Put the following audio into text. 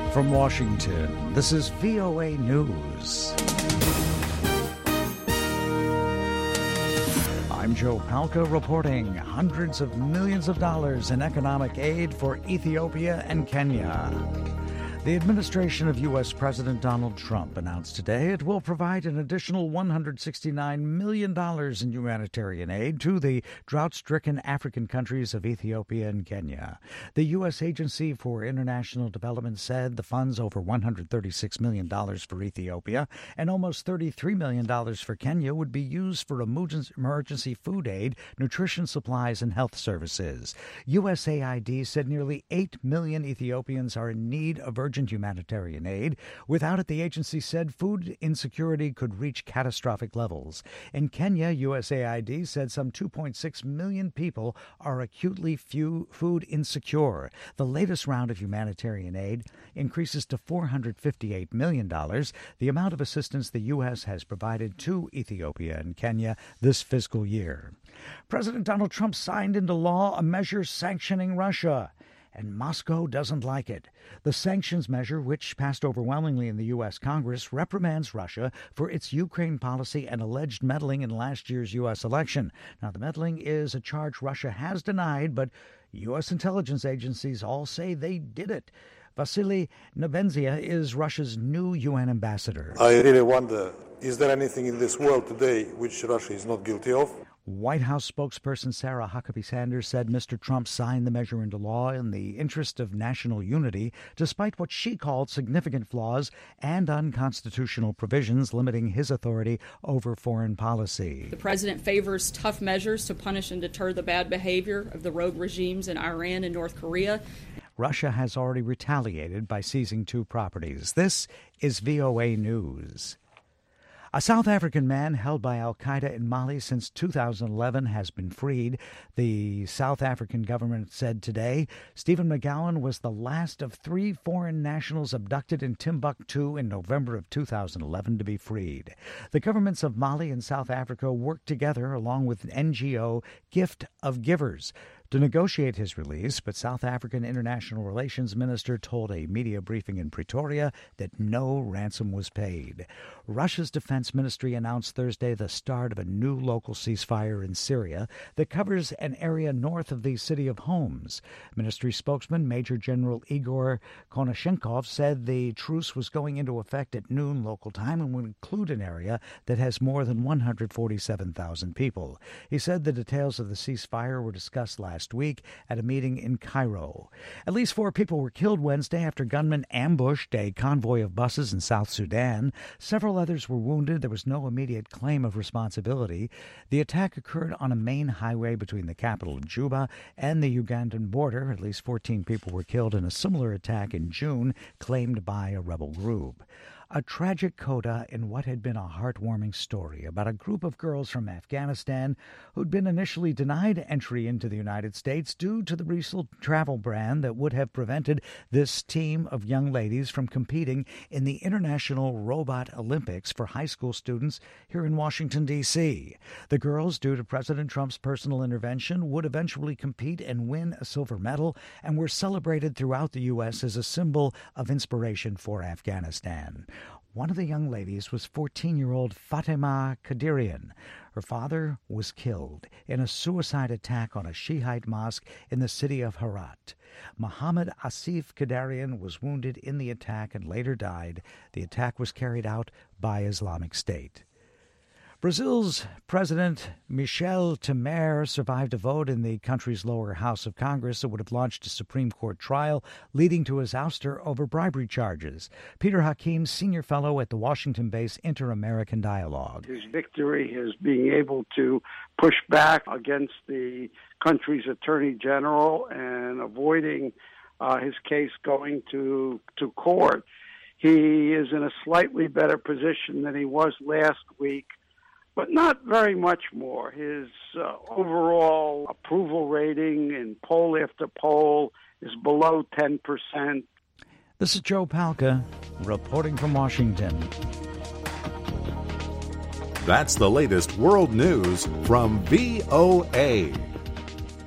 From Washington, this is VOA News. I'm Joe Palca reporting hundreds of millions of dollars in economic aid for Ethiopia and Kenya. The administration of U.S. President Donald Trump announced today it will provide an additional $169 million in humanitarian aid to the drought-stricken African countries of Ethiopia and Kenya. The U.S. Agency for International Development said the funds, over $136 million for Ethiopia and almost $33 million for Kenya, would be used for emergency food aid, nutrition supplies, and health services. USAID said nearly 8 million Ethiopians are in need of urgent humanitarian aid. Without it, the agency said, food insecurity could reach catastrophic levels. In Kenya, USAID said some 2.6 million people are acutely food insecure. The latest round of humanitarian aid increases to $458 million, the amount of assistance the U.S. has provided to Ethiopia and Kenya this fiscal year. President Donald Trump signed into law a measure sanctioning Russia, and Moscow doesn't like it. The sanctions measure, which passed overwhelmingly in the U.S. Congress, reprimands Russia for its Ukraine policy and alleged meddling in last year's U.S. election. Now, the meddling is a charge Russia has denied, but U.S. intelligence agencies all say they did it. Vasily Nebenzia is Russia's new UN ambassador. I really wonder, is there anything in this world today which Russia is not guilty of? White House spokesperson Sarah Huckabee Sanders said Mr. Trump signed the measure into law in the interest of national unity, despite what she called significant flaws and unconstitutional provisions limiting his authority over foreign policy. The president favors tough measures to punish and deter the bad behavior of the rogue regimes in Iran and North Korea. Russia has already retaliated by seizing 2 properties. This is VOA News. A South African man held by al-Qaeda in Mali since 2011 has been freed. The South African government said today Stephen McGowan was the last of 3 foreign nationals abducted in Timbuktu in November of 2011 to be freed. The governments of Mali and South Africa worked together along with NGO Gift of Givers to negotiate his release, but South African International Relations Minister told a media briefing in Pretoria that no ransom was paid. Russia's defense ministry announced Thursday the start of a new local ceasefire in Syria that covers an area north of the city of Homs. Ministry spokesman Major General Igor Konashenkov said the truce was going into effect at noon local time and would include an area that has more than 147,000 people. He said the details of the ceasefire were discussed last week at a meeting in Cairo. At least 4 people were killed Wednesday after gunmen ambushed a convoy of buses in South Sudan. Several others were wounded. There was no immediate claim of responsibility. The attack occurred on a main highway between the capital of Juba and the Ugandan border. At least 14 people were killed in a similar attack in June, claimed by a rebel group. A tragic coda in what had been a heartwarming story about a group of girls from Afghanistan who'd been initially denied entry into the United States due to the recent travel ban that would have prevented this team of young ladies from competing in the International Robot Olympics for high school students here in Washington, D.C. The girls, due to President Trump's personal intervention, would eventually compete and win a silver medal and were celebrated throughout the U.S. as a symbol of inspiration for Afghanistan. One of the young ladies was 14-year-old Fatima Kadirian. Her father was killed in a suicide attack on a Shiite mosque in the city of Herat. Muhammad Asif Kadirian was wounded in the attack and later died. The attack was carried out by Islamic State. Brazil's President Michel Temer survived a vote in the country's lower house of Congress that would have launched a Supreme Court trial, leading to his ouster over bribery charges. Peter Hakeem, senior fellow at the Washington-based Inter-American Dialogue. His victory is being able to push back against the country's attorney general and avoiding his case going to court. He is in a slightly better position than he was last week, but not very much more. His overall approval rating in poll after poll is below 10%. This is Joe Palca reporting from Washington. That's the latest world news from VOA.